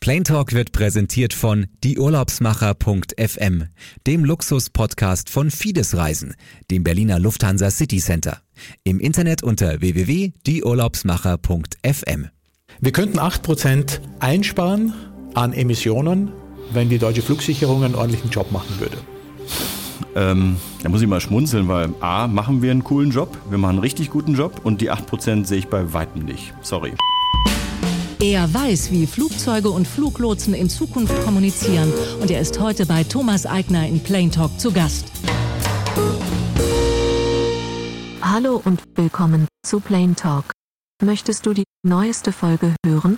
Plane Talk wird präsentiert von dieurlaubsmacher.fm, dem Luxus-Podcast von Fides Reisen, dem Berliner Lufthansa City Center. Im Internet unter www.dieurlaubsmacher.fm. Wir könnten 8% einsparen an Emissionen, wenn die deutsche Flugsicherung einen ordentlichen Job machen würde. Da muss ich mal schmunzeln, weil A, machen wir einen coolen Job, wir machen einen richtig guten Job und die 8% sehe ich bei weitem nicht. Sorry. Er weiß, wie Flugzeuge und Fluglotsen in Zukunft kommunizieren und er ist heute bei Thomas Aigner in Plane Talk zu Gast. Hallo und willkommen zu Plane Talk. Möchtest du die neueste Folge hören?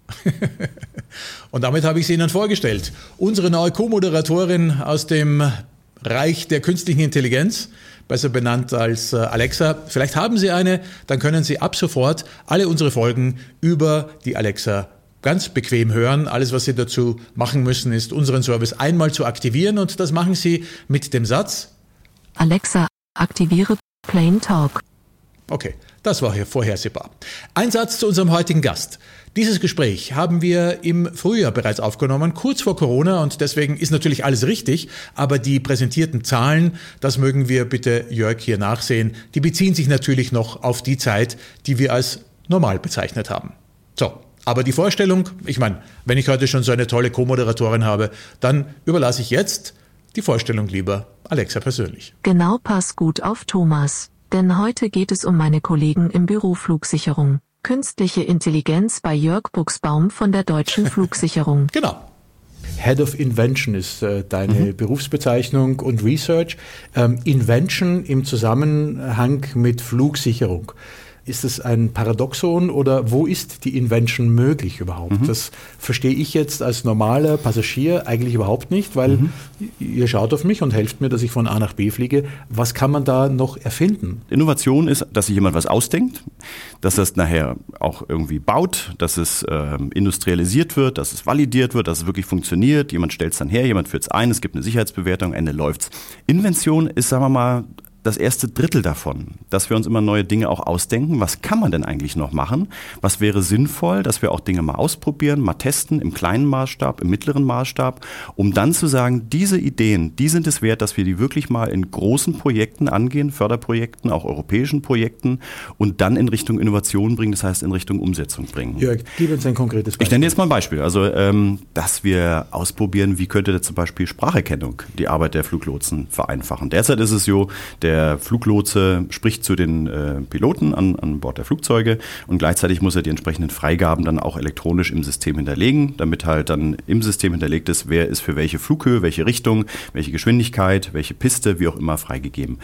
Und damit habe ich sie Ihnen vorgestellt. Unsere neue Co-Moderatorin aus dem Reich der künstlichen Intelligenz, besser benannt als Alexa. Vielleicht haben Sie eine, dann können Sie ab sofort alle unsere Folgen über die Alexa ganz bequem hören. Alles, was Sie dazu machen müssen, ist, unseren Service einmal zu aktivieren und das machen Sie mit dem Satz: Alexa, aktiviere Plane Talk. Okay, das war hier vorhersehbar. Ein Satz zu unserem heutigen Gast. Dieses Gespräch haben wir im Frühjahr bereits aufgenommen, kurz vor Corona, und deswegen ist natürlich alles richtig, aber die präsentierten Zahlen, das mögen wir bitte Jörg hier nachsehen, die beziehen sich natürlich noch auf die Zeit, die wir als normal bezeichnet haben. So, aber die Vorstellung, ich meine, wenn ich heute schon so eine tolle Co-Moderatorin habe, dann überlasse ich jetzt die Vorstellung lieber Alexa persönlich. Genau, pass gut auf, Thomas. Denn heute geht es um meine Kollegen im Büro Flugsicherung. Künstliche Intelligenz bei Jörg Buchsbaum von der Deutschen Flugsicherung. Genau. Head of Invention ist deine Berufsbezeichnung und Research. Invention im Zusammenhang mit Flugsicherung. Ist es ein Paradoxon oder wo ist die Invention möglich überhaupt? Das verstehe ich jetzt als normaler Passagier eigentlich überhaupt nicht, weil ihr schaut auf mich und helft mir, dass ich von A nach B fliege. Was kann man da noch erfinden? Innovation ist, dass sich jemand was ausdenkt, dass das nachher auch irgendwie baut, dass es industrialisiert wird, dass es validiert wird, dass es wirklich funktioniert. Jemand stellt es dann her, jemand führt es ein, es gibt eine Sicherheitsbewertung, Ende läuft's. Invention ist, sagen wir mal, das erste Drittel davon, dass wir uns immer neue Dinge auch ausdenken. Was kann man denn eigentlich noch machen? Was wäre sinnvoll, dass wir auch Dinge mal ausprobieren, mal testen, im kleinen Maßstab, im mittleren Maßstab, um dann zu sagen, diese Ideen, die sind es wert, dass wir die wirklich mal in großen Projekten angehen, Förderprojekten, auch europäischen Projekten und dann in Richtung Innovation bringen, das heißt in Richtung Umsetzung bringen. Jörg, gib uns ein konkretes Beispiel. Ich nenne jetzt mal ein Beispiel. Also, dass wir ausprobieren, wie könnte zum Beispiel Spracherkennung die Arbeit der Fluglotsen vereinfachen. Derzeit ist es so, der Fluglotse spricht zu den Piloten an Bord der Flugzeuge und gleichzeitig muss er die entsprechenden Freigaben dann auch elektronisch im System hinterlegen, damit halt dann im System hinterlegt ist, wer ist für welche Flughöhe, welche Richtung, welche Geschwindigkeit, welche Piste, wie auch immer freigegeben.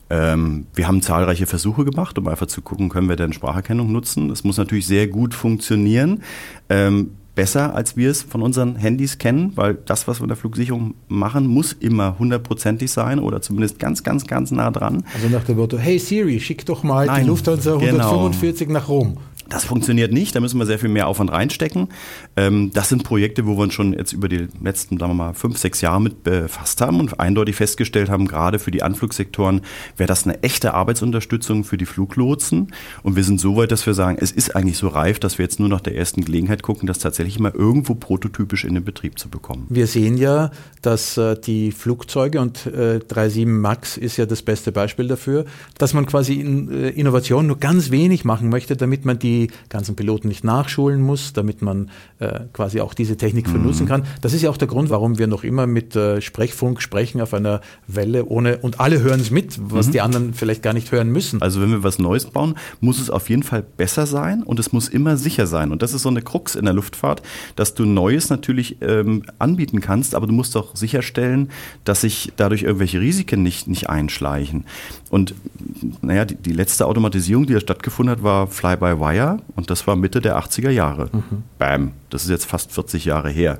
Wir haben zahlreiche Versuche gemacht, um einfach zu gucken, können wir denn Spracherkennung nutzen. Das muss natürlich sehr gut funktionieren. Besser, als wir es von unseren Handys kennen, weil das, was wir in der Flugsicherung machen, muss immer 100%ig sein oder zumindest ganz, ganz, ganz nah dran. Also nach dem Motto, hey Siri, schick doch mal die Lufthansa 145 nach Rom. Das funktioniert nicht, da müssen wir sehr viel mehr Aufwand reinstecken. Das sind Projekte, wo wir uns schon jetzt über die letzten, sagen wir mal, 5-6 Jahre mit befasst haben und eindeutig festgestellt haben, gerade für die Anflugsektoren wäre das eine echte Arbeitsunterstützung für die Fluglotsen. Und wir sind so weit, dass wir sagen, es ist eigentlich so reif, dass wir jetzt nur nach der ersten Gelegenheit gucken, das tatsächlich mal irgendwo prototypisch in den Betrieb zu bekommen. Wir sehen ja, dass die Flugzeuge und 37 MAX ist ja das beste Beispiel dafür, dass man quasi in Innovation nur ganz wenig machen möchte, damit man die ganzen Piloten nicht nachschulen muss, damit man quasi auch diese Technik vernutzen kann. Das ist ja auch der Grund, warum wir noch immer mit Sprechfunk sprechen auf einer Welle ohne, und alle hören es mit, was die anderen vielleicht gar nicht hören müssen. Also wenn wir was Neues bauen, muss es auf jeden Fall besser sein und es muss immer sicher sein. Und das ist so eine Krux in der Luftfahrt, dass du Neues natürlich anbieten kannst, aber du musst auch sicherstellen, dass sich dadurch irgendwelche Risiken nicht einschleichen. Und naja, die letzte Automatisierung, die da stattgefunden hat, war Fly-by-Wire und das war Mitte der 80er Jahre. Bam, das ist jetzt fast 40 Jahre her.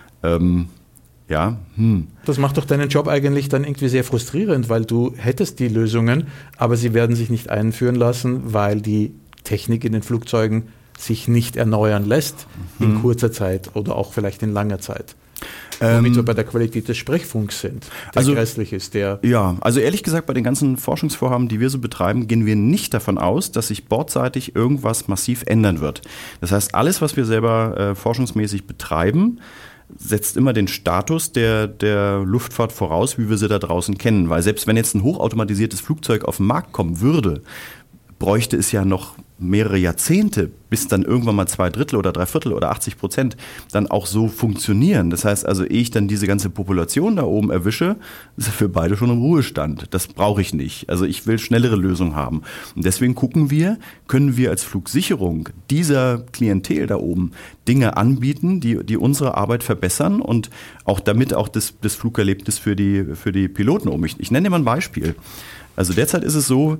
Das macht doch deinen Job eigentlich dann irgendwie sehr frustrierend, weil du hättest die Lösungen, aber sie werden sich nicht einführen lassen, weil die Technik in den Flugzeugen sich nicht erneuern lässt in kurzer Zeit oder auch vielleicht in langer Zeit. Womit wir bei der Qualität des Sprechfunks sind, der grässlich ist. Ja, also ehrlich gesagt, bei den ganzen Forschungsvorhaben, die wir so betreiben, gehen wir nicht davon aus, dass sich bordseitig irgendwas massiv ändern wird. Das heißt, alles, was wir selber forschungsmäßig betreiben, setzt immer den Status der Luftfahrt voraus, wie wir sie da draußen kennen. Weil selbst wenn jetzt ein hochautomatisiertes Flugzeug auf den Markt kommen würde, bräuchte es ja noch mehrere Jahrzehnte, bis dann irgendwann mal 2/3 oder 3/4 oder 80% dann auch so funktionieren. Das heißt also, ehe ich dann diese ganze Population da oben erwische, ist er für beide schon im Ruhestand. Das brauche ich nicht. Also ich will schnellere Lösungen haben. Und deswegen gucken wir, können wir als Flugsicherung dieser Klientel da oben Dinge anbieten, die unsere Arbeit verbessern und auch damit auch das Flugerlebnis für die Piloten um. Ich nenne dir mal ein Beispiel. Also derzeit ist es so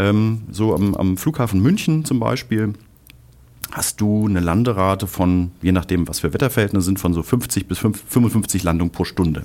am Flughafen München zum Beispiel hast du eine Landerate von, je nachdem was für Wetterverhältnisse sind, von so 50 bis 55 Landungen pro Stunde.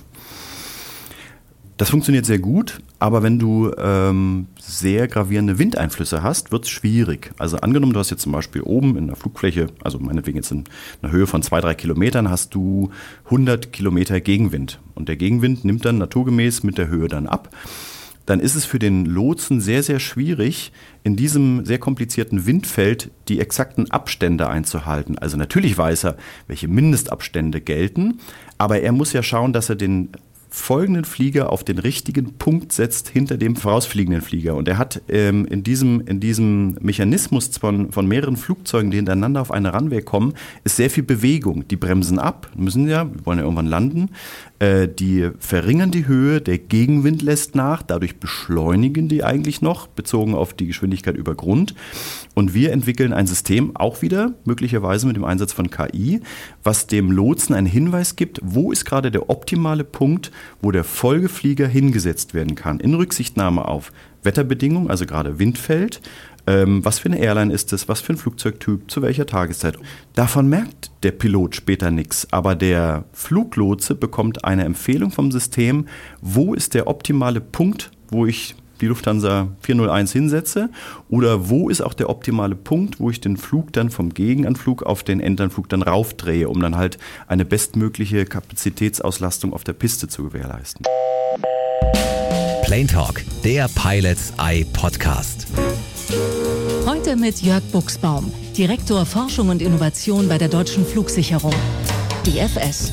Das funktioniert sehr gut, aber wenn du sehr gravierende Windeinflüsse hast, wird es schwierig. Also angenommen, du hast jetzt zum Beispiel oben in der Flugfläche, also meinetwegen jetzt in einer Höhe von 2-3 Kilometern, hast du 100 Kilometer Gegenwind. Und der Gegenwind nimmt dann naturgemäß mit der Höhe dann ab. Dann ist es für den Lotsen sehr, sehr schwierig, in diesem sehr komplizierten Windfeld die exakten Abstände einzuhalten. Also natürlich weiß er, welche Mindestabstände gelten, aber er muss ja schauen, dass er den folgenden Flieger auf den richtigen Punkt setzt hinter dem vorausfliegenden Flieger. Und er hat in diesem Mechanismus von mehreren Flugzeugen, die hintereinander auf eine Runway kommen, ist sehr viel Bewegung. Die bremsen ab, wir wollen ja irgendwann landen. Die verringern die Höhe, der Gegenwind lässt nach, dadurch beschleunigen die eigentlich noch, bezogen auf die Geschwindigkeit über Grund. Und wir entwickeln ein System, auch wieder möglicherweise mit dem Einsatz von KI, was dem Lotsen einen Hinweis gibt, wo ist gerade der optimale Punkt, wo der Folgeflieger hingesetzt werden kann, in Rücksichtnahme auf Wetterbedingungen, also gerade Windfeld, was für eine Airline ist es, was für ein Flugzeugtyp, zu welcher Tageszeit. Davon merkt der Pilot später nichts, aber der Fluglotse bekommt eine Empfehlung vom System, wo ist der optimale Punkt, wo ich die Lufthansa 401 hinsetze oder wo ist auch der optimale Punkt, wo ich den Flug dann vom Gegenanflug auf den Endanflug dann raufdrehe, um dann halt eine bestmögliche Kapazitätsauslastung auf der Piste zu gewährleisten. Plane Talk, der Pilot's Eye Podcast. Heute mit Jörg Buchsbaum, Direktor Forschung und Innovation bei der Deutschen Flugsicherung, DFS.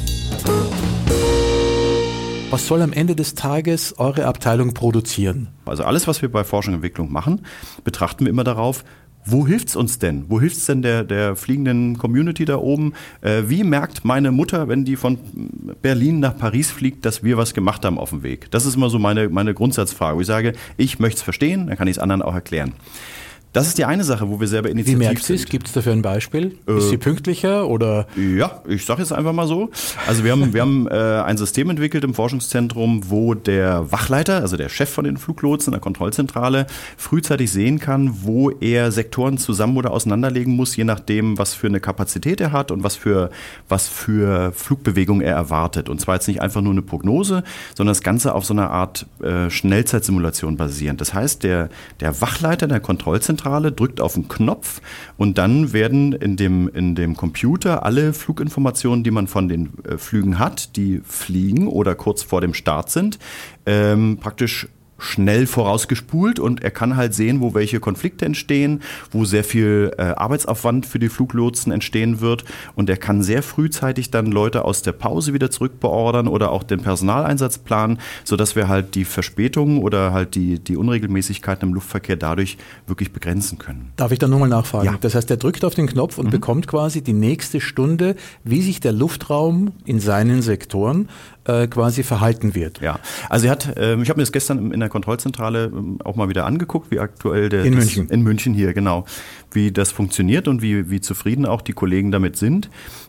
Was soll am Ende des Tages eure Abteilung produzieren? Also alles, was wir bei Forschung und Entwicklung machen, betrachten wir immer darauf, wo hilft's uns denn? Wo hilft's denn der fliegenden Community da oben? Wie merkt meine Mutter, wenn die von Berlin nach Paris fliegt, dass wir was gemacht haben auf dem Weg? Das ist immer so meine Grundsatzfrage, wo ich sage, ich möchte es verstehen, dann kann ich es anderen auch erklären. Das ist die eine Sache, wo wir selber initiativ sind. Wie merkt sie es? Gibt es dafür ein Beispiel? Ist sie pünktlicher oder? Ja, ich sage jetzt einfach mal so. Also wir haben ein System entwickelt im Forschungszentrum, wo der Wachleiter, also der Chef von den Fluglotsen in der Kontrollzentrale, frühzeitig sehen kann, wo er Sektoren zusammen oder auseinanderlegen muss, je nachdem, was für eine Kapazität er hat und was für Flugbewegung er erwartet. Und zwar jetzt nicht einfach nur eine Prognose, sondern das Ganze auf so einer Art Schnellzeitsimulation basierend. Das heißt, der Wachleiter der Kontrollzentrale drückt auf den Knopf und dann werden in dem Computer alle Fluginformationen, die man von den Flügen hat, die fliegen oder kurz vor dem Start sind, praktisch schnell vorausgespult und er kann halt sehen, wo welche Konflikte entstehen, wo sehr viel Arbeitsaufwand für die Fluglotsen entstehen wird und er kann sehr frühzeitig dann Leute aus der Pause wieder zurückbeordern oder auch den Personaleinsatz planen, sodass wir halt die Verspätungen oder halt die Unregelmäßigkeiten im Luftverkehr dadurch wirklich begrenzen können. Darf ich da nochmal nachfragen? Ja. Das heißt, er drückt auf den Knopf und bekommt quasi die nächste Stunde, wie sich der Luftraum in seinen Sektoren quasi verhalten wird. Ja, also ich habe mir das gestern in der Kontrollzentrale auch mal wieder angeguckt, wie aktuell München. In München hier, genau, wie das funktioniert und wie zufrieden auch die Kollegen damit sind.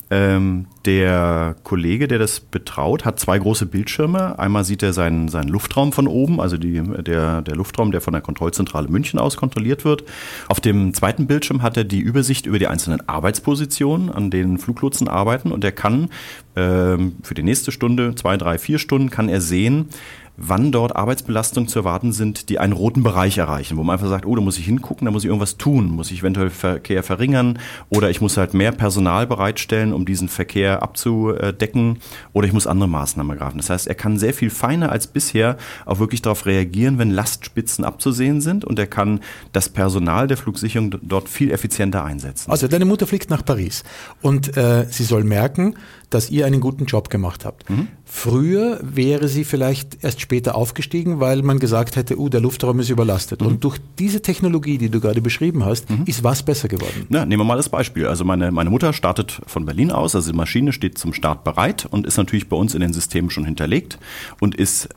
Der Kollege, der das betraut, hat 2 große Bildschirme. Einmal sieht er seinen Luftraum von oben, also der Luftraum, der von der Kontrollzentrale München aus kontrolliert wird. Auf dem zweiten Bildschirm hat er die Übersicht über die einzelnen Arbeitspositionen, an denen Fluglotsen arbeiten und er kann für die nächste Stunde, 2, 3, 4 Stunden, kann er sehen, wann dort Arbeitsbelastungen zu erwarten sind, die einen roten Bereich erreichen, wo man einfach sagt, oh, da muss ich hingucken, da muss ich irgendwas tun, muss ich eventuell Verkehr verringern oder ich muss halt mehr Personal bereitstellen, um diesen Verkehr abzudecken oder ich muss andere Maßnahmen ergreifen. Das heißt, er kann sehr viel feiner als bisher auch wirklich darauf reagieren, wenn Lastspitzen abzusehen sind und er kann das Personal der Flugsicherung dort viel effizienter einsetzen. Also deine Mutter fliegt nach Paris und sie soll merken, dass ihr einen guten Job gemacht habt. Früher wäre sie vielleicht erst später aufgestiegen, weil man gesagt hätte, der Luftraum ist überlastet. Und durch diese Technologie, die du gerade beschrieben hast, ist was besser geworden? Ja, nehmen wir mal das Beispiel. Also meine Mutter startet von Berlin aus, also die Maschine steht zum Start bereit und ist natürlich bei uns in den Systemen schon hinterlegt und ist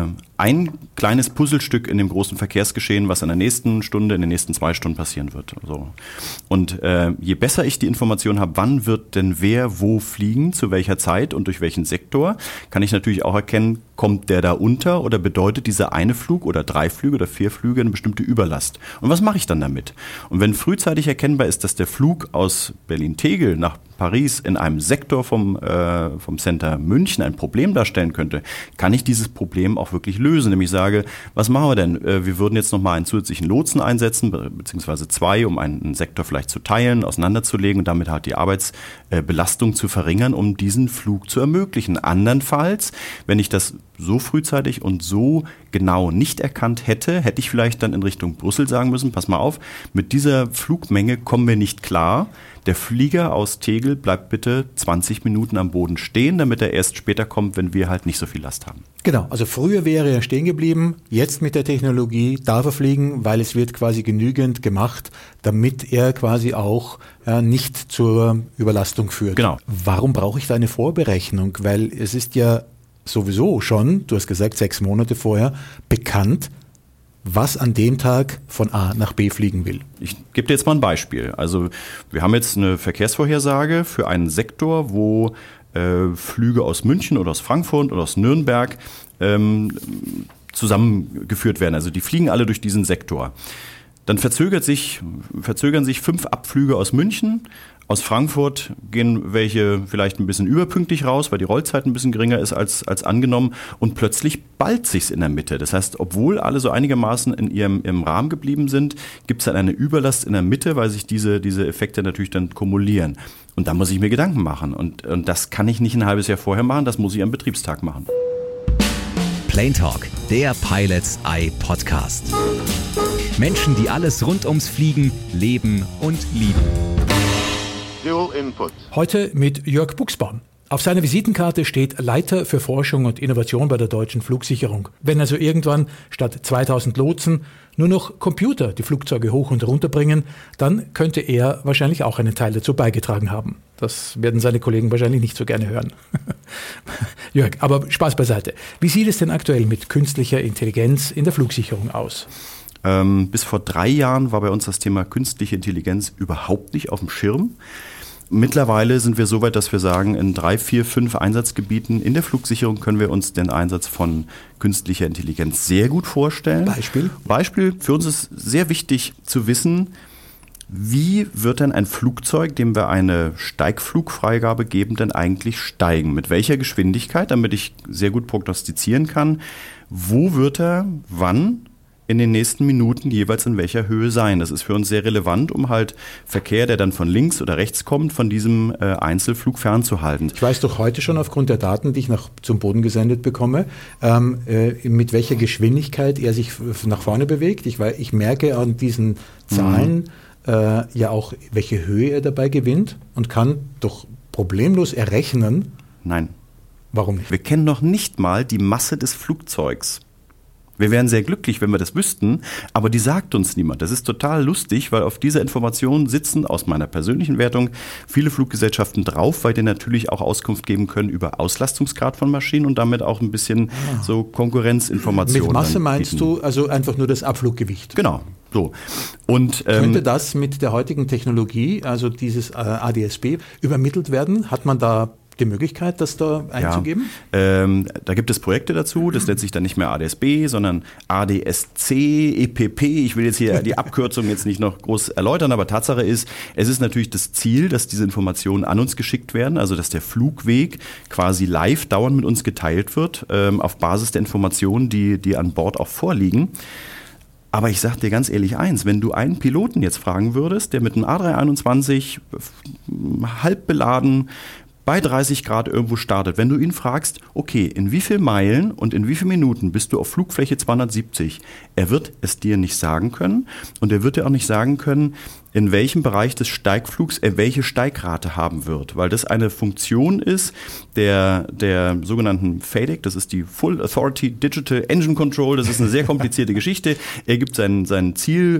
ein kleines Puzzlestück in dem großen Verkehrsgeschehen, was in der nächsten Stunde, in den nächsten 2 Stunden passieren wird. So. Und je besser ich die Information habe, wann wird denn wer wo fliegen, zu welcher Zeit und durch welchen Sektor, kann ich natürlich auch erkennen, kommt der da unter oder bedeutet dieser eine Flug oder 3 Flüge oder 4 Flüge eine bestimmte Überlast? Und was mache ich dann damit? Und wenn frühzeitig erkennbar ist, dass der Flug aus Berlin-Tegel nach Paris in einem Sektor vom Center München ein Problem darstellen könnte, kann ich dieses Problem auch wirklich lösen. Nämlich sage, was machen wir denn? Wir würden jetzt nochmal einen zusätzlichen Lotsen einsetzen, beziehungsweise 2, um einen Sektor vielleicht zu teilen, auseinanderzulegen und damit halt die Arbeitsbelastung zu verringern, um diesen Flug zu ermöglichen. Andernfalls, wenn ich das so frühzeitig und so genau nicht erkannt hätte, hätte ich vielleicht dann in Richtung Brüssel sagen müssen, pass mal auf, mit dieser Flugmenge kommen wir nicht klar. Der Flieger aus Tegel bleibt bitte 20 Minuten am Boden stehen, damit er erst später kommt, wenn wir halt nicht so viel Last haben. Genau, also früher wäre er stehen geblieben, jetzt mit der Technologie darf er fliegen, weil es wird quasi genügend gemacht, damit er quasi auch nicht zur Überlastung führt. Genau. Warum brauche ich da eine Vorberechnung? Weil es ist ja sowieso schon, du hast gesagt 6 Monate vorher, bekannt, was an dem Tag von A nach B fliegen will. Ich gebe dir jetzt mal ein Beispiel. Also wir haben jetzt eine Verkehrsvorhersage für einen Sektor, wo Flüge aus München oder aus Frankfurt oder aus Nürnberg zusammengeführt werden. Also die fliegen alle durch diesen Sektor. Dann verzögern sich 5 Abflüge aus München. Aus Frankfurt gehen welche vielleicht ein bisschen überpünktlich raus, weil die Rollzeit ein bisschen geringer ist als angenommen. Und plötzlich ballt sich's in der Mitte. Das heißt, obwohl alle so einigermaßen im Rahmen geblieben sind, gibt's dann eine Überlast in der Mitte, weil sich diese Effekte natürlich dann kumulieren. Und da muss ich mir Gedanken machen. Und das kann ich nicht ein halbes Jahr vorher machen, das muss ich am Betriebstag machen. Plane Talk, der Pilot's Eye Podcast. Menschen, die alles rund ums Fliegen, leben und lieben. Heute mit Jörg Buchsbaum. Auf seiner Visitenkarte steht Leiter für Forschung und Innovation bei der Deutschen Flugsicherung. Wenn also irgendwann statt 2000 Lotsen nur noch Computer die Flugzeuge hoch und runter bringen, dann könnte er wahrscheinlich auch einen Teil dazu beigetragen haben. Das werden seine Kollegen wahrscheinlich nicht so gerne hören. Jörg, aber Spaß beiseite. Wie sieht es denn aktuell mit künstlicher Intelligenz in der Flugsicherung aus? Bis vor 3 Jahren war bei uns das Thema künstliche Intelligenz überhaupt nicht auf dem Schirm. Mittlerweile sind wir so weit, dass wir sagen, in 3, 4, 5 Einsatzgebieten in der Flugsicherung können wir uns den Einsatz von künstlicher Intelligenz sehr gut vorstellen. Beispiel, für uns ist sehr wichtig zu wissen, wie wird denn ein Flugzeug, dem wir eine Steigflugfreigabe geben, denn eigentlich steigen? Mit welcher Geschwindigkeit, damit ich sehr gut prognostizieren kann, wo wird er, wann in den nächsten Minuten jeweils in welcher Höhe sein. Das ist für uns sehr relevant, um halt Verkehr, der dann von links oder rechts kommt, von diesem Einzelflug fernzuhalten. Ich weiß doch heute schon aufgrund der Daten, die ich zum Boden gesendet bekomme, mit welcher Geschwindigkeit er sich nach vorne bewegt. Ich merke an diesen Zahlen ja auch, welche Höhe er dabei gewinnt und kann doch problemlos errechnen. Nein. Warum nicht? Wir kennen noch nicht mal die Masse des Flugzeugs. Wir wären sehr glücklich, wenn wir das wüssten, aber die sagt uns niemand. Das ist total lustig, weil auf dieser Information sitzen aus meiner persönlichen Wertung viele Fluggesellschaften drauf, weil die natürlich auch Auskunft geben können über Auslastungsgrad von Maschinen und damit auch ein bisschen so Konkurrenzinformationen. Mit Masse meinst du also einfach nur das Abfluggewicht? Genau. So. Und, könnte das mit der heutigen Technologie, also dieses ADS-B, übermittelt werden? Hat man da die Möglichkeit, das da einzugeben? Ja, da gibt es Projekte dazu, das nennt sich dann nicht mehr ADS-B, sondern ADS-C, EPP. Ich will jetzt hier die Abkürzung jetzt nicht noch groß erläutern, aber Tatsache ist, es ist natürlich das Ziel, dass diese Informationen an uns geschickt werden, also dass der Flugweg quasi live dauernd mit uns geteilt wird, auf Basis der Informationen, die an Bord auch vorliegen. Aber ich sag dir ganz ehrlich eins, wenn du einen Piloten jetzt fragen würdest, der mit einem A321 halb beladen bei 30 Grad irgendwo startet, wenn du ihn fragst, okay, in wie viel Meilen und in wie viel Minuten bist du auf Flugfläche 270, er wird es dir nicht sagen können und er wird dir auch nicht sagen können, in welchem Bereich des Steigflugs er welche Steigrate haben wird, weil das eine Funktion ist der sogenannten FADEC, das ist die Full Authority Digital Engine Control, das ist eine sehr komplizierte Geschichte. Er gibt seine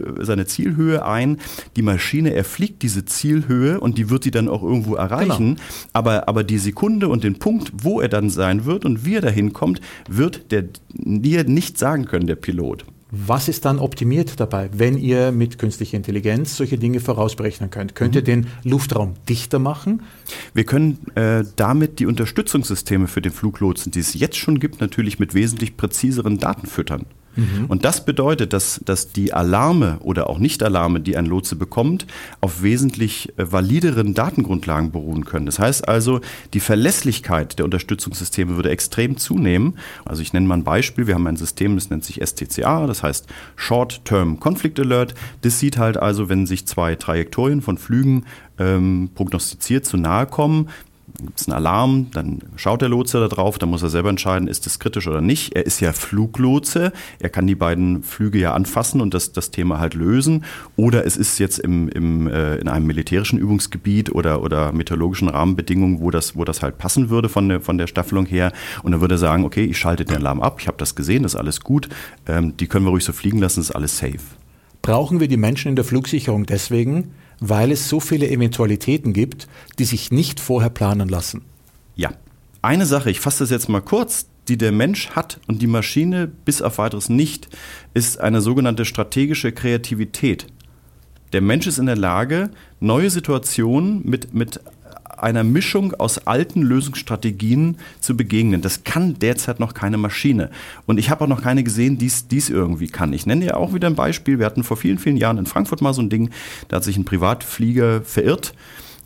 Zielhöhe ein, die Maschine erfliegt diese Zielhöhe und die wird sie dann auch irgendwo erreichen, genau. Aber die Sekunde und den Punkt, wo er dann sein wird und wie er dahin kommt, wird dir nicht sagen können, der Pilot. Was ist dann optimiert dabei, wenn ihr mit künstlicher Intelligenz solche Dinge vorausberechnen könnt? Könnt ihr den Luftraum dichter machen? Wir können damit die Unterstützungssysteme für den Fluglotsen, die es jetzt schon gibt, natürlich mit wesentlich präziseren Daten füttern. Und das bedeutet, dass die Alarme oder auch Nicht-Alarme, die ein Lotse bekommt, auf wesentlich valideren Datengrundlagen beruhen können. Das heißt also, die Verlässlichkeit der Unterstützungssysteme würde extrem zunehmen. Also ich nenne mal ein Beispiel. Wir haben ein System, das nennt sich STCA, das heißt Short-Term Conflict Alert. Das sieht halt also, wenn sich zwei Trajektorien von Flügen prognostiziert zu nahe kommen, gibt es einen Alarm, dann schaut der Lotse da drauf, dann muss er selber entscheiden, ist das kritisch oder nicht. Er ist ja Fluglotse, er kann die beiden Flüge ja anfassen und das Thema halt lösen. Oder es ist jetzt in einem militärischen Übungsgebiet oder meteorologischen Rahmenbedingungen, wo das halt passen würde von der Staffelung her. Und dann würde er sagen, okay, ich schalte den Alarm ab, ich habe das gesehen, das ist alles gut, die können wir ruhig so fliegen lassen, das ist alles safe. Brauchen wir die Menschen in der Flugsicherung deswegen, weil es so viele Eventualitäten gibt, die sich nicht vorher planen lassen? Ja, eine Sache, ich fasse das jetzt mal kurz, die der Mensch hat und die Maschine bis auf weiteres nicht, ist eine sogenannte strategische Kreativität. Der Mensch ist in der Lage, neue Situationen mit einer Mischung aus alten Lösungsstrategien zu begegnen. Das kann derzeit noch keine Maschine. Und ich habe auch noch keine gesehen, die es irgendwie kann. Ich nenne dir auch wieder ein Beispiel. Wir hatten vor vielen, vielen Jahren in Frankfurt mal so ein Ding, da hat sich ein Privatflieger verirrt.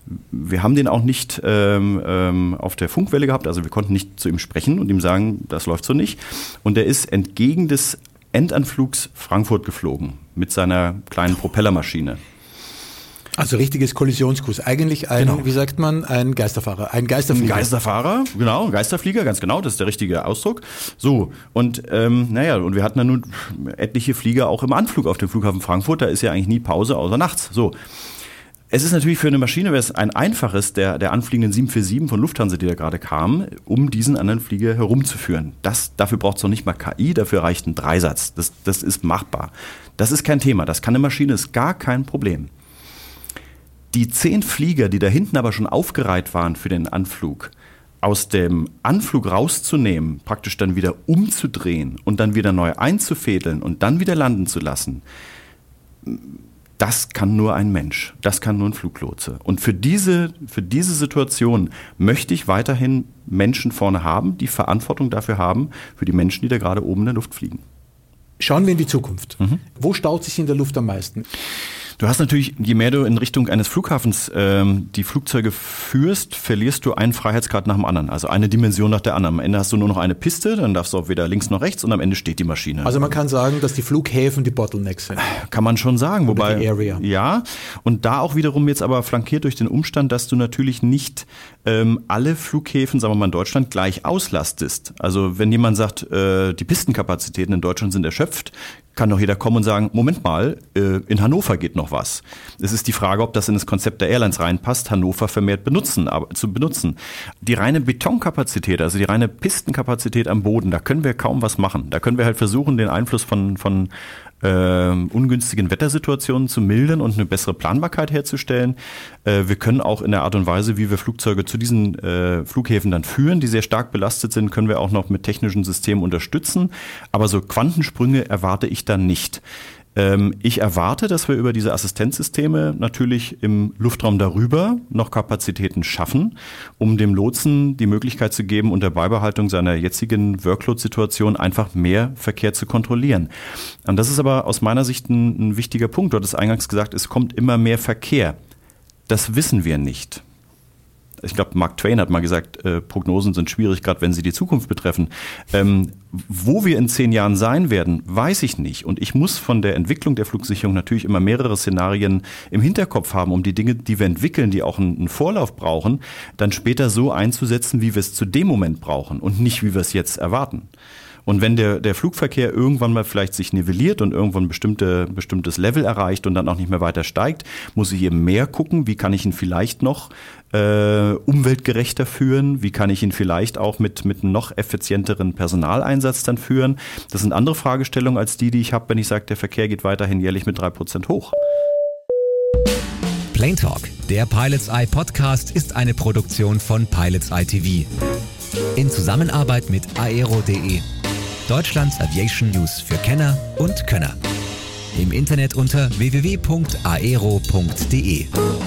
Wir haben den auch nicht auf der Funkwelle gehabt, also wir konnten nicht zu ihm sprechen und ihm sagen, das läuft so nicht. Und er ist entgegen des Endanflugs Frankfurt geflogen mit seiner kleinen Propellermaschine. Also richtiges Kollisionskurs. Eigentlich ein, genau. Wie sagt man, ein Geisterfahrer, ein Geisterflieger. Ein Geisterfahrer, genau, ein Geisterflieger, ganz genau, das ist der richtige Ausdruck. So, und und wir hatten dann nun etliche Flieger auch im Anflug auf dem Flughafen Frankfurt, da ist ja eigentlich nie Pause, außer nachts. So. Es ist natürlich für eine Maschine, wäre es ein einfaches, der anfliegenden 747 von Lufthansa, die da gerade kam, um diesen anderen Flieger herumzuführen. Dafür braucht es noch nicht mal KI, dafür reicht ein Dreisatz. Das ist machbar. Das ist kein Thema, das kann eine Maschine, ist gar kein Problem. Die 10 Flieger, die da hinten aber schon aufgereiht waren für den Anflug, aus dem Anflug rauszunehmen, praktisch dann wieder umzudrehen und dann wieder neu einzufädeln und dann wieder landen zu lassen, das kann nur ein Mensch, das kann nur ein Fluglotse. Und für diese Situation möchte ich weiterhin Menschen vorne haben, die Verantwortung dafür haben, für die Menschen, die da gerade oben in der Luft fliegen. Schauen wir in die Zukunft. Wo staut sich in der Luft am meisten? Du hast natürlich, je mehr du in Richtung eines Flughafens die Flugzeuge führst, verlierst du einen Freiheitsgrad nach dem anderen, also eine Dimension nach der anderen. Am Ende hast du nur noch eine Piste, dann darfst du auch weder links noch rechts und am Ende steht die Maschine. Also man kann sagen, dass die Flughäfen die Bottlenecks sind. Kann man schon sagen, oder wobei die Area. Ja, und da auch wiederum jetzt aber flankiert durch den Umstand, dass du natürlich nicht alle Flughäfen, sagen wir mal in Deutschland, gleich auslastest. Also wenn jemand sagt, die Pistenkapazitäten in Deutschland sind erschöpft, kann doch jeder kommen und sagen, Moment mal, in Hannover geht noch was. Es ist die Frage, ob das in das Konzept der Airlines reinpasst, Hannover vermehrt zu benutzen. Die reine Betonkapazität, also die reine Pistenkapazität am Boden, da können wir kaum was machen. Da können wir halt versuchen, den Einfluss von ungünstigen Wettersituationen zu mildern und eine bessere Planbarkeit herzustellen. Wir können auch in der Art und Weise, wie wir Flugzeuge zu diesen Flughäfen dann führen, die sehr stark belastet sind, können wir auch noch mit technischen Systemen unterstützen. Aber so Quantensprünge erwarte ich dann nicht. Ich erwarte, dass wir über diese Assistenzsysteme natürlich im Luftraum darüber noch Kapazitäten schaffen, um dem Lotsen die Möglichkeit zu geben, unter Beibehaltung seiner jetzigen Workload-Situation einfach mehr Verkehr zu kontrollieren. Und das ist aber aus meiner Sicht ein wichtiger Punkt. Du hattest eingangs gesagt, es kommt immer mehr Verkehr. Das wissen wir nicht. Ich glaube, Mark Twain hat mal gesagt, Prognosen sind schwierig, gerade wenn sie die Zukunft betreffen. Wo wir in 10 Jahren sein werden, weiß ich nicht. Und ich muss von der Entwicklung der Flugsicherung natürlich immer mehrere Szenarien im Hinterkopf haben, um die Dinge, die wir entwickeln, die auch einen Vorlauf brauchen, dann später so einzusetzen, wie wir es zu dem Moment brauchen und nicht, wie wir es jetzt erwarten. Und wenn der Flugverkehr irgendwann mal vielleicht sich nivelliert und irgendwann ein bestimmtes Level erreicht und dann auch nicht mehr weiter steigt, muss ich eben mehr gucken, wie kann ich ihn vielleicht noch umweltgerechter führen, wie kann ich ihn vielleicht auch mit einem noch effizienteren Personaleinsatz dann führen. Das sind andere Fragestellungen als die ich habe, wenn ich sage, der Verkehr geht weiterhin jährlich mit 3% hoch. Plane Talk, der Pilots Eye Podcast, ist eine Produktion von Pilots Eye TV. In Zusammenarbeit mit aero.de. Deutschlands Aviation News für Kenner und Könner. Im Internet unter www.aero.de.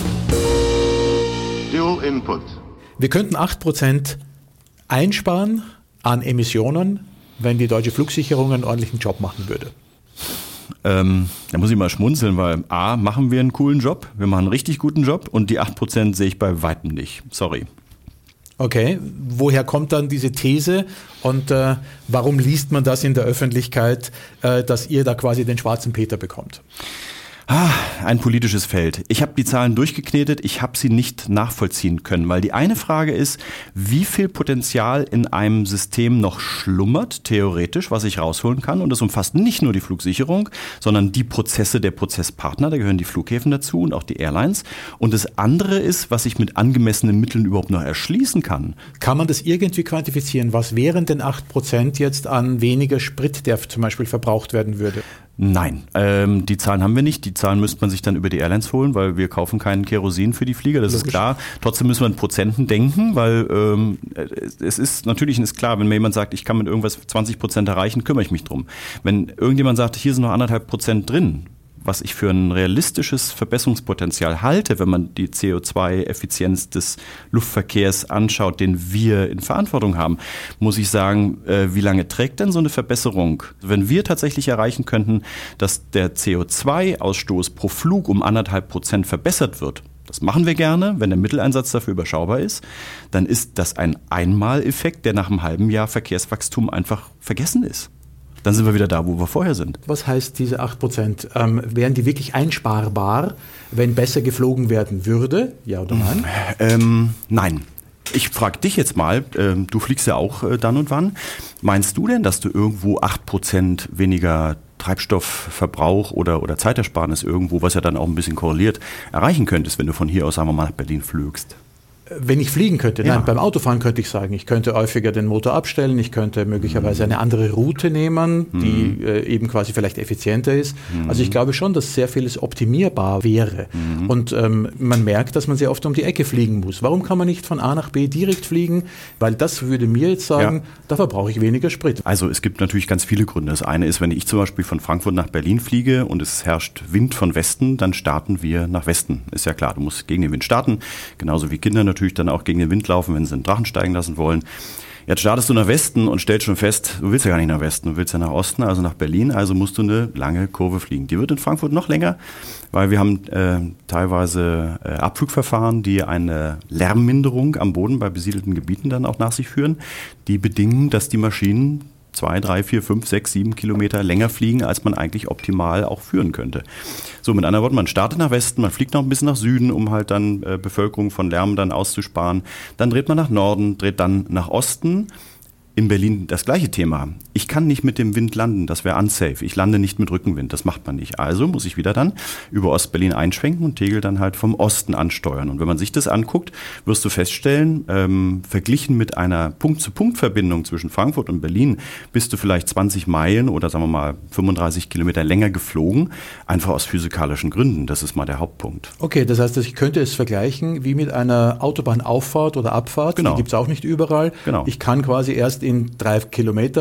Dual Input. Wir könnten 8% einsparen an Emissionen, wenn die deutsche Flugsicherung einen ordentlichen Job machen würde. Da muss ich mal schmunzeln, weil A, machen wir einen coolen Job, wir machen einen richtig guten Job und die 8% sehe ich bei weitem nicht. Sorry. Okay, woher kommt dann diese These und warum liest man das in der Öffentlichkeit, dass ihr da quasi den schwarzen Peter bekommt? Ein politisches Feld. Ich habe die Zahlen durchgeknetet, ich habe sie nicht nachvollziehen können, weil die eine Frage ist, wie viel Potenzial in einem System noch schlummert, theoretisch, was ich rausholen kann. Und das umfasst nicht nur die Flugsicherung, sondern die Prozesse der Prozesspartner, da gehören die Flughäfen dazu und auch die Airlines. Und das andere ist, was ich mit angemessenen Mitteln überhaupt noch erschließen kann. Kann man das irgendwie quantifizieren? Was wären denn 8% jetzt an weniger Sprit, der zum Beispiel verbraucht werden würde? Nein, die Zahlen haben wir nicht. Die Zahlen müsste man sich dann über die Airlines holen, weil wir kaufen keinen Kerosin für die Flieger, das Logisch. Ist klar. Trotzdem müssen wir in Prozenten denken, weil es ist klar, wenn mir jemand sagt, ich kann mit irgendwas 20% erreichen, kümmere ich mich drum. Wenn irgendjemand sagt, hier sind noch 1,5% drin, was ich für ein realistisches Verbesserungspotenzial halte, wenn man die CO2-Effizienz des Luftverkehrs anschaut, den wir in Verantwortung haben, muss ich sagen, wie lange trägt denn so eine Verbesserung? Wenn wir tatsächlich erreichen könnten, dass der CO2-Ausstoß pro Flug um 1,5% verbessert wird, das machen wir gerne, wenn der Mitteleinsatz dafür überschaubar ist, dann ist das ein Einmaleffekt, der nach einem halben Jahr Verkehrswachstum einfach vergessen ist. Dann sind wir wieder da, wo wir vorher sind. Was heißt diese 8%? Wären die wirklich einsparbar, wenn besser geflogen werden würde? Ja oder nein? Nein. Ich frage dich jetzt mal, du fliegst ja auch dann und wann. Meinst du denn, dass du irgendwo 8% weniger Treibstoffverbrauch oder Zeitersparnis irgendwo, was ja dann auch ein bisschen korreliert, erreichen könntest, wenn du von hier aus, sagen wir mal, nach Berlin flügst? Wenn ich fliegen könnte, ja. Nein, beim Autofahren könnte ich sagen, ich könnte häufiger den Motor abstellen, ich könnte möglicherweise eine andere Route nehmen, die eben quasi vielleicht effizienter ist. Also ich glaube schon, dass sehr vieles optimierbar wäre. Und man merkt, dass man sehr oft um die Ecke fliegen muss. Warum kann man nicht von A nach B direkt fliegen? Weil das würde mir jetzt sagen, da verbrauche ich weniger Sprit. Also es gibt natürlich ganz viele Gründe. Das eine ist, wenn ich zum Beispiel von Frankfurt nach Berlin fliege und es herrscht Wind von Westen, dann starten wir nach Westen. Ist ja klar, du musst gegen den Wind starten, genauso wie Kinder natürlich dann auch gegen den Wind laufen, wenn sie einen Drachen steigen lassen wollen. Jetzt startest du nach Westen und stellst schon fest, du willst ja gar nicht nach Westen, du willst ja nach Osten, also nach Berlin, also musst du eine lange Kurve fliegen. Die wird in Frankfurt noch länger, weil wir haben teilweise Abflugverfahren, die eine Lärmminderung am Boden bei besiedelten Gebieten dann auch nach sich führen. Die bedingen, dass die Maschinen 2, 3, 4, 5, 6, 7 Kilometer länger fliegen, als man eigentlich optimal auch führen könnte. So, mit anderen Worten, man startet nach Westen, man fliegt noch ein bisschen nach Süden, um halt dann Bevölkerung von Lärm dann auszusparen. Dann dreht man nach Norden, dreht dann nach Osten. In Berlin das gleiche Thema. Ich kann nicht mit dem Wind landen, das wäre unsafe. Ich lande nicht mit Rückenwind, das macht man nicht. Also muss ich wieder dann über Ostberlin einschwenken und Tegel dann halt vom Osten ansteuern. Und wenn man sich das anguckt, wirst du feststellen, verglichen mit einer Punkt-zu-Punkt-Verbindung zwischen Frankfurt und Berlin, bist du vielleicht 20 Meilen oder sagen wir mal 35 Kilometer länger geflogen, einfach aus physikalischen Gründen. Das ist mal der Hauptpunkt. Okay, das heißt, ich könnte es vergleichen wie mit einer Autobahnauffahrt oder Abfahrt. Genau. Die gibt es auch nicht überall. Genau. Ich kann quasi erst in 3 Kilometer von der Autobahn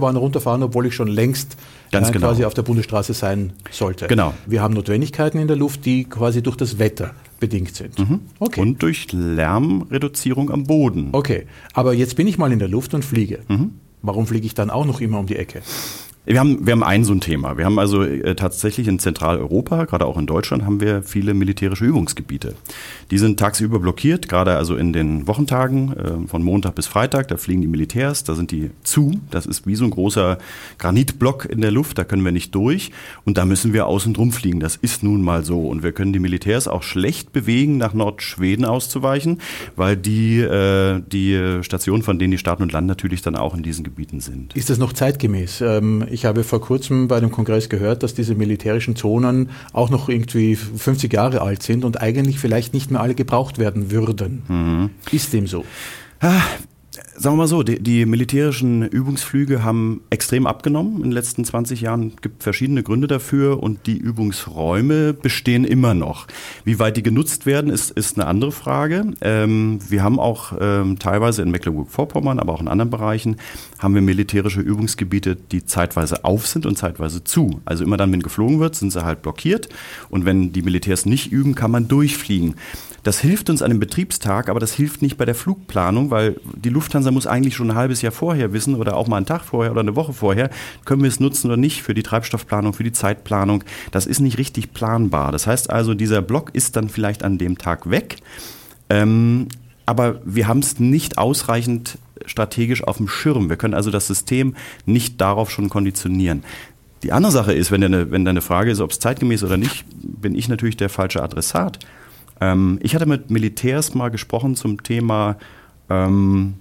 Autobahn runterfahren, obwohl ich schon längst quasi auf der Bundesstraße sein sollte. Genau. Wir haben Notwendigkeiten in der Luft, die quasi durch das Wetter bedingt sind. Okay. Und durch Lärmreduzierung am Boden. Okay, aber jetzt bin ich mal in der Luft und fliege. Warum fliege ich dann auch noch immer um die Ecke? Wir haben ein so ein Thema. Wir haben also tatsächlich in Zentraleuropa, gerade auch in Deutschland, haben wir viele militärische Übungsgebiete. Die sind tagsüber blockiert, gerade also in den Wochentagen von Montag bis Freitag. Da fliegen die Militärs, da sind die zu. Das ist wie so ein großer Granitblock in der Luft, da können wir nicht durch. Und da müssen wir außen drum fliegen. Das ist nun mal so. Und wir können die Militärs auch schlecht bewegen, nach Nordschweden auszuweichen, weil die Stationen, von denen die starten und landen, natürlich dann auch in diesen Gebieten sind. Ist das noch zeitgemäß? Ich habe vor kurzem bei einem Kongress gehört, dass diese militärischen Zonen auch noch irgendwie 50 Jahre alt sind und eigentlich vielleicht nicht mehr alle gebraucht werden würden. Ist dem so? Sagen wir mal so, die militärischen Übungsflüge haben extrem abgenommen in den letzten 20 Jahren. Es gibt verschiedene Gründe dafür und die Übungsräume bestehen immer noch. Wie weit die genutzt werden, ist eine andere Frage. Wir haben auch teilweise in Mecklenburg-Vorpommern, aber auch in anderen Bereichen, haben wir militärische Übungsgebiete, die zeitweise auf sind und zeitweise zu. Also immer dann, wenn geflogen wird, sind sie halt blockiert und wenn die Militärs nicht üben, kann man durchfliegen. Das hilft uns an dem Betriebstag, aber das hilft nicht bei der Flugplanung, weil die Lufthansa muss eigentlich schon ein halbes Jahr vorher wissen oder auch mal einen Tag vorher oder eine Woche vorher, können wir es nutzen oder nicht für die Treibstoffplanung, für die Zeitplanung. Das ist nicht richtig planbar. Das heißt also, dieser Block ist dann vielleicht an dem Tag weg, aber wir haben es nicht ausreichend strategisch auf dem Schirm. Wir können also das System nicht darauf schon konditionieren. Die andere Sache ist, wenn deine Frage ist, ob es zeitgemäß oder nicht, bin ich natürlich der falsche Adressat. Ich hatte mit Militärs mal gesprochen zum Thema, sagen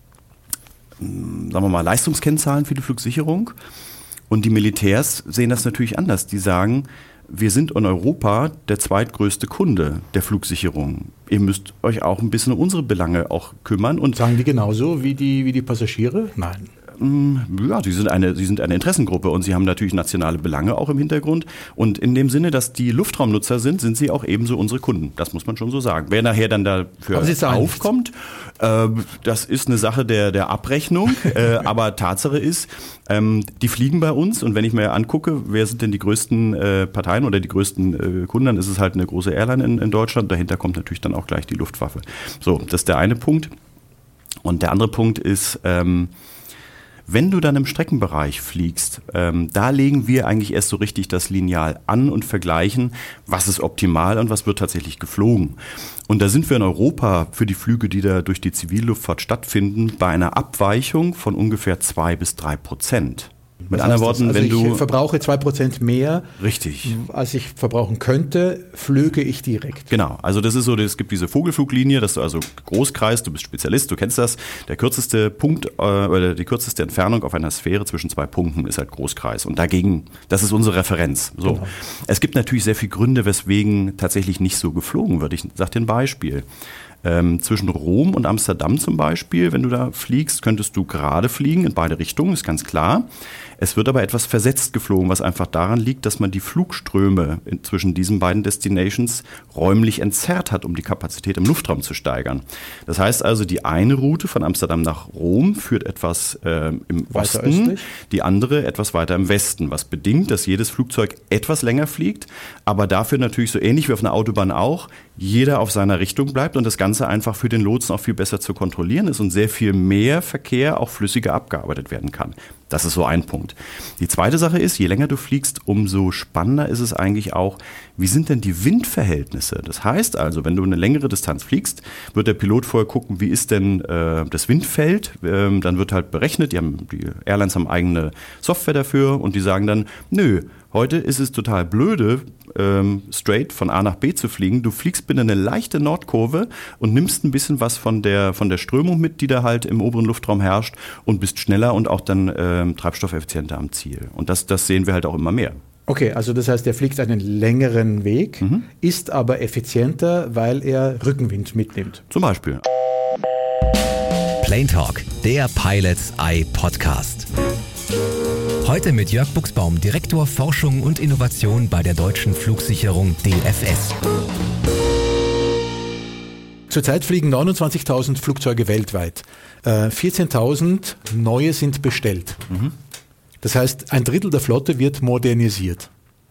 wir mal, Leistungskennzahlen für die Flugsicherung. Und die Militärs sehen das natürlich anders. Die sagen, wir sind in Europa der zweitgrößte Kunde der Flugsicherung. Ihr müsst euch auch ein bisschen um unsere Belange auch kümmern. Und sagen die genauso wie die Passagiere? Nein. Ja, sie sind eine Interessengruppe und sie haben natürlich nationale Belange auch im Hintergrund. Und in dem Sinne, dass die Luftraumnutzer sind, sind sie auch ebenso unsere Kunden. Das muss man schon so sagen. Wer nachher dann dafür aufkommt, das ist eine Sache der Abrechnung. Aber Tatsache ist, die fliegen bei uns. Und wenn ich mir angucke, wer sind denn die größten Parteien oder die größten Kunden, dann ist es halt eine große Airline in Deutschland. Dahinter kommt natürlich dann auch gleich die Luftwaffe. So, das ist der eine Punkt. Und der andere Punkt ist, wenn du dann im Streckenbereich fliegst, da legen wir eigentlich erst so richtig das Lineal an und vergleichen, was ist optimal und was wird tatsächlich geflogen. Und da sind wir in Europa für die Flüge, die da durch die Zivilluftfahrt stattfinden, bei einer Abweichung von ungefähr 2-3%. Mit anderen Worten, wenn du... Ich verbrauche 2% mehr, richtig, als ich verbrauchen könnte, flöge ich direkt. Genau, also das ist so, es gibt diese Vogelfluglinie, dass du also Großkreis, du bist Spezialist, du kennst das, der kürzeste Punkt oder die kürzeste Entfernung auf einer Sphäre zwischen zwei Punkten ist halt Großkreis und dagegen, das ist unsere Referenz. So. Genau. Es gibt natürlich sehr viele Gründe, weswegen tatsächlich nicht so geflogen wird. Ich sage dir ein Beispiel. Zwischen Rom und Amsterdam zum Beispiel, wenn du da fliegst, könntest du gerade fliegen, in beide Richtungen, ist ganz klar. Es wird aber etwas versetzt geflogen, was einfach daran liegt, dass man die Flugströme zwischen diesen beiden Destinations räumlich entzerrt hat, um die Kapazität im Luftraum zu steigern. Das heißt also, die eine Route von Amsterdam nach Rom führt etwas im Osten, die andere etwas weiter im Westen, was bedingt, dass jedes Flugzeug etwas länger fliegt, aber dafür natürlich so ähnlich wie auf einer Autobahn auch, jeder auf seiner Richtung bleibt und das Ganze einfach für den Lotsen auch viel besser zu kontrollieren ist und sehr viel mehr Verkehr auch flüssiger abgearbeitet werden kann. Das ist so ein Punkt. Die zweite Sache ist, je länger du fliegst, umso spannender ist es eigentlich auch, wie sind denn die Windverhältnisse? Das heißt also, wenn du eine längere Distanz fliegst, wird der Pilot vorher gucken, wie ist denn das Windfeld? Dann wird halt berechnet, die Airlines haben eigene Software dafür und die sagen dann, nö, heute ist es total blöde, straight von A nach B zu fliegen. Du fliegst bitte eine leichte Nordkurve und nimmst ein bisschen was von der Strömung mit, die da halt im oberen Luftraum herrscht und bist schneller und auch dann treibstoffeffizienter am Ziel. Und das sehen wir halt auch immer mehr. Okay, also das heißt, er fliegt einen längeren Weg, ist aber effizienter, weil er Rückenwind mitnimmt. Zum Beispiel. Plane Talk, der Pilots Eye Podcast. Heute mit Jörg Buchsbaum, Direktor Forschung und Innovation bei der Deutschen Flugsicherung DFS. Zurzeit fliegen 29.000 Flugzeuge weltweit. 14.000 neue sind bestellt. Das heißt, ein Drittel der Flotte wird modernisiert.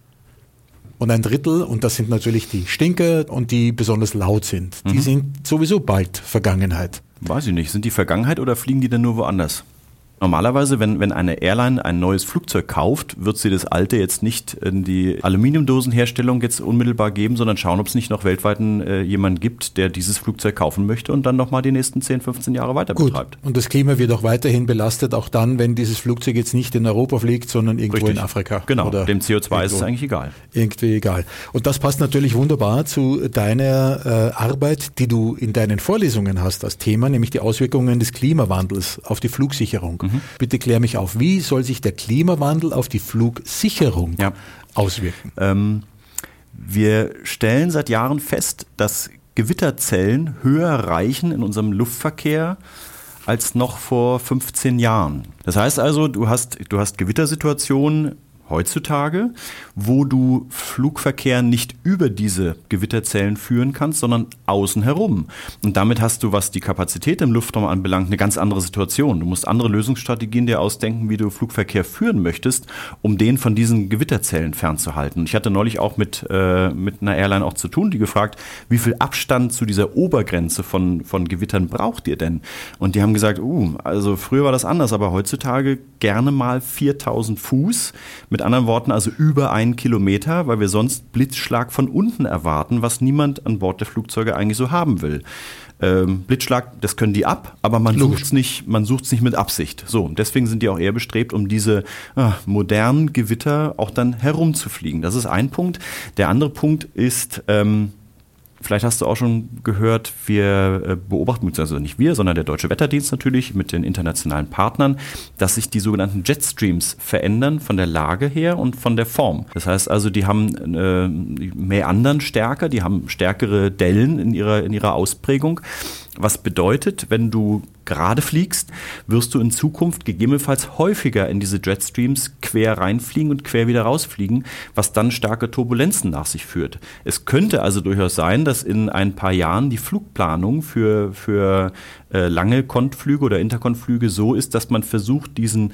Und ein Drittel, und das sind natürlich die Stinker und die besonders laut sind, die sind sowieso bald Vergangenheit. Weiß ich nicht. Sind die Vergangenheit oder fliegen die denn nur woanders? Normalerweise, wenn eine Airline ein neues Flugzeug kauft, wird sie das alte jetzt nicht in die Aluminiumdosenherstellung jetzt unmittelbar geben, sondern schauen, ob es nicht noch weltweit jemanden gibt, der dieses Flugzeug kaufen möchte und dann nochmal die nächsten 10, 15 Jahre weiter betreibt. Und das Klima wird auch weiterhin belastet, auch dann, wenn dieses Flugzeug jetzt nicht in Europa fliegt, sondern irgendwo in Afrika. Genau, oder dem CO2 ist es eigentlich egal. Irgendwie egal. Und das passt natürlich wunderbar zu deiner Arbeit, die du in deinen Vorlesungen hast als Thema, nämlich die Auswirkungen des Klimawandels auf die Flugsicherung. Bitte klär mich auf, wie soll sich der Klimawandel auf die Flugsicherung auswirken? Wir stellen seit Jahren fest, dass Gewitterzellen höher reichen in unserem Luftverkehr als noch vor 15 Jahren. Das heißt also, du hast Gewittersituationen heutzutage, wo du Flugverkehr nicht über diese Gewitterzellen führen kannst, sondern außen herum. Und damit hast du, was die Kapazität im Luftraum anbelangt, eine ganz andere Situation. Du musst andere Lösungsstrategien dir ausdenken, wie du Flugverkehr führen möchtest, um den von diesen Gewitterzellen fernzuhalten. Ich hatte neulich auch mit einer Airline auch zu tun, die gefragt, wie viel Abstand zu dieser Obergrenze von Gewittern braucht ihr denn? Und die haben gesagt, also früher war das anders, aber heutzutage gerne mal 4000 Fuß. Mit anderen Worten also über 1 Kilometer, weil wir sonst Blitzschlag von unten erwarten, was niemand an Bord der Flugzeuge eigentlich so haben will. Blitzschlag, das können die ab, aber man sucht's nicht mit Absicht. So, deswegen sind die auch eher bestrebt, um diese modernen Gewitter auch dann herumzufliegen. Das ist ein Punkt. Der andere Punkt ist, vielleicht hast du auch schon gehört, wir beobachten, also nicht wir, sondern der Deutsche Wetterdienst natürlich mit den internationalen Partnern, dass sich die sogenannten Jetstreams verändern von der Lage her und von der Form. Das heißt also, die haben Mäandern stärker, die haben stärkere Dellen in ihrer Ausprägung. Was bedeutet, wenn du gerade fliegst, wirst du in Zukunft gegebenenfalls häufiger in diese Jetstreams quer reinfliegen und quer wieder rausfliegen, was dann starke Turbulenzen nach sich führt. Es könnte also durchaus sein, dass in ein paar Jahren die Flugplanung für lange Kontflüge oder Interkontflüge so ist, dass man versucht, diesen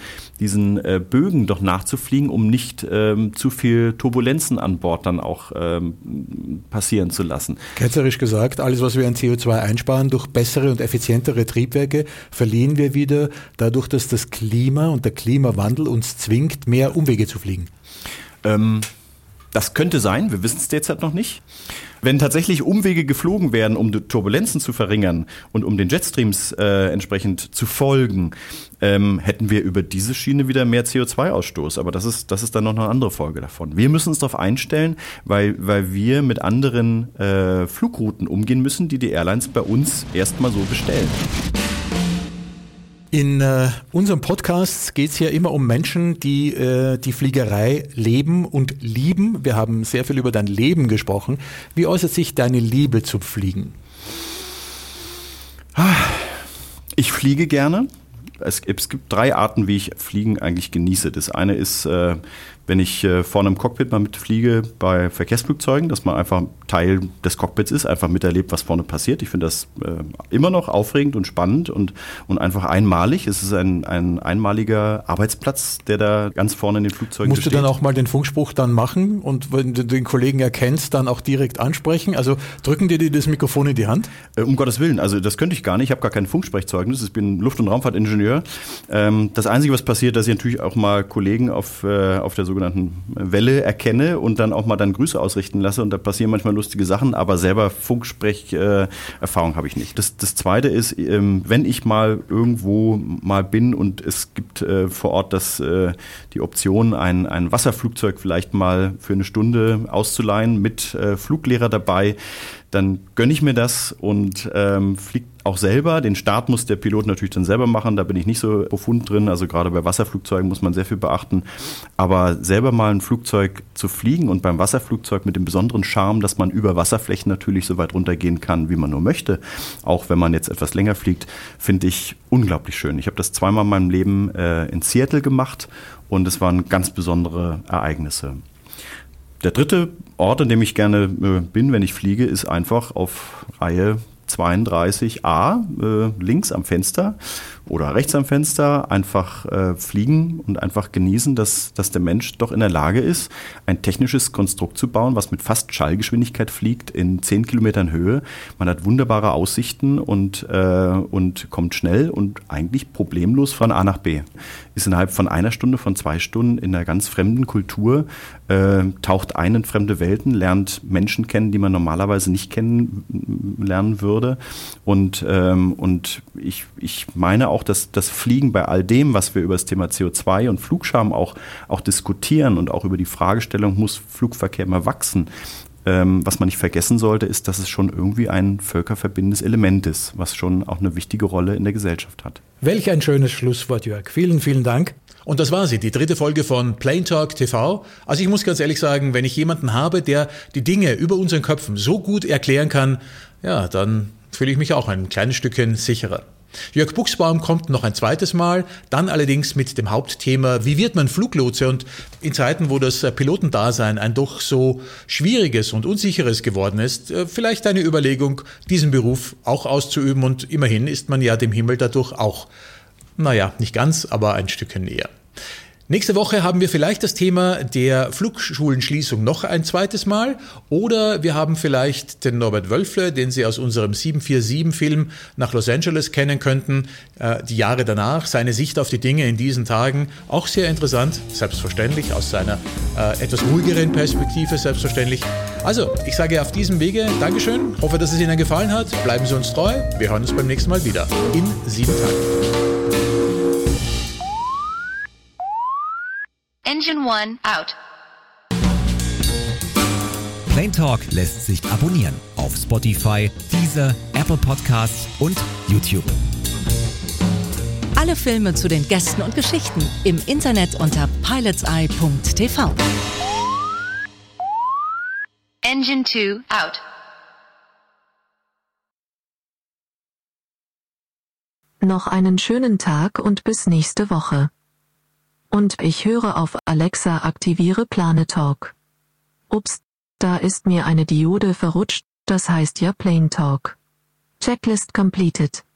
Bögen doch nachzufliegen, um nicht zu viel Turbulenzen an Bord dann auch passieren zu lassen. Ketzerisch gesagt, alles, was wir an CO2 einsparen durch bessere und effizientere Triebwerke, verlieren wir wieder dadurch, dass das Klima und der Klimawandel uns zwingt, mehr Umwege zu fliegen. Das könnte sein, wir wissen es derzeit noch nicht. Wenn tatsächlich Umwege geflogen werden, um Turbulenzen zu verringern und um den Jetstreams entsprechend zu folgen, hätten wir über diese Schiene wieder mehr CO2-Ausstoß. Aber das ist dann noch eine andere Folge davon. Wir müssen uns darauf einstellen, weil wir mit anderen Flugrouten umgehen müssen, die Airlines bei uns erstmal so bestellen. In unserem Podcast geht es ja immer um Menschen, die die Fliegerei leben und lieben. Wir haben sehr viel über dein Leben gesprochen. Wie äußert sich deine Liebe zum Fliegen? Ich fliege gerne. Es gibt 3 Arten, wie ich Fliegen eigentlich genieße. Das eine ist, wenn ich vorne im Cockpit mal mitfliege bei Verkehrsflugzeugen, dass man einfach Teil des Cockpits ist, einfach miterlebt, was vorne passiert. Ich finde das immer noch aufregend und spannend und einfach einmalig. Es ist ein einmaliger Arbeitsplatz, der da ganz vorne in den Flugzeugen Musst besteht. Du dann auch mal den Funkspruch dann machen und wenn du den Kollegen erkennst, dann auch direkt ansprechen? Also drücken dir das Mikrofon in die Hand? Um Gottes Willen, also das könnte ich gar nicht. Ich habe gar kein Funksprechzeugnis. Ich bin Luft- und Raumfahrtingenieur. Das Einzige, was passiert, dass ich natürlich auch mal Kollegen auf der sogenannten Welle erkenne und dann auch mal dann Grüße ausrichten lasse und da passieren manchmal lustige Sachen, aber selber Funksprech-Erfahrung habe ich nicht. Das Zweite ist, wenn ich mal irgendwo mal bin und es gibt vor Ort die Option, ein Wasserflugzeug vielleicht mal für eine Stunde auszuleihen mit Fluglehrer dabei, dann gönne ich mir das und fliege auch selber. Den Start muss der Pilot natürlich dann selber machen, da bin ich nicht so profund drin, also gerade bei Wasserflugzeugen muss man sehr viel beachten, aber selber mal ein Flugzeug zu fliegen und beim Wasserflugzeug mit dem besonderen Charme, dass man über Wasserflächen natürlich so weit runtergehen kann, wie man nur möchte, auch wenn man jetzt etwas länger fliegt, finde ich unglaublich schön. Ich habe das 2-mal in meinem Leben in Seattle gemacht und es waren ganz besondere Ereignisse. Der dritte Ort, an dem ich gerne bin, wenn ich fliege, ist einfach auf Reihe 32a, links am Fenster, oder rechts am Fenster einfach fliegen und einfach genießen, dass der Mensch doch in der Lage ist, ein technisches Konstrukt zu bauen, was mit fast Schallgeschwindigkeit fliegt in 10 Kilometern Höhe. Man hat wunderbare Aussichten und kommt schnell und eigentlich problemlos von A nach B. Ist innerhalb von 1 Stunde, von 2 Stunden in einer ganz fremden Kultur, taucht ein in fremde Welten, lernt Menschen kennen, die man normalerweise nicht kennenlernen würde. Und ich meine auch, dass das Fliegen bei all dem, was wir über das Thema CO2 und Flugscham auch diskutieren und auch über die Fragestellung, muss Flugverkehr mal wachsen, was man nicht vergessen sollte, ist, dass es schon irgendwie ein völkerverbindendes Element ist, was schon auch eine wichtige Rolle in der Gesellschaft hat. Welch ein schönes Schlusswort, Jörg. Vielen, vielen Dank. Und das war sie, die 3. Folge von Plain Talk TV. Also ich muss ganz ehrlich sagen, wenn ich jemanden habe, der die Dinge über unseren Köpfen so gut erklären kann, ja, dann fühle ich mich auch ein kleines Stückchen sicherer. Jörg Buchsbaum kommt noch ein zweites Mal, dann allerdings mit dem Hauptthema, wie wird man Fluglotse? Und in Zeiten, wo das Pilotendasein ein doch so schwieriges und unsicheres geworden ist, vielleicht eine Überlegung, diesen Beruf auch auszuüben. Und immerhin ist man ja dem Himmel dadurch auch, naja, nicht ganz, aber ein Stückchen näher. Nächste Woche haben wir vielleicht das Thema der Flugschulenschließung noch ein zweites Mal oder wir haben vielleicht den Norbert Wölfle, den Sie aus unserem 747-Film nach Los Angeles kennen könnten, die Jahre danach, seine Sicht auf die Dinge in diesen Tagen, auch sehr interessant, selbstverständlich, aus seiner etwas ruhigeren Perspektive, selbstverständlich. Also, ich sage auf diesem Wege Dankeschön, hoffe, dass es Ihnen gefallen hat, bleiben Sie uns treu, wir hören uns beim nächsten Mal wieder, in 7 Tagen. Engine 1 out. Plain Talk lässt sich abonnieren auf Spotify, Deezer, Apple Podcasts und YouTube. Alle Filme zu den Gästen und Geschichten im Internet unter pilotseye.tv. Engine 2 out. Noch einen schönen Tag und bis nächste Woche. Und ich höre auf Alexa, aktiviere Planet Talk. Ups, da ist mir eine Diode verrutscht, das heißt ja Plain Talk. Checklist completed.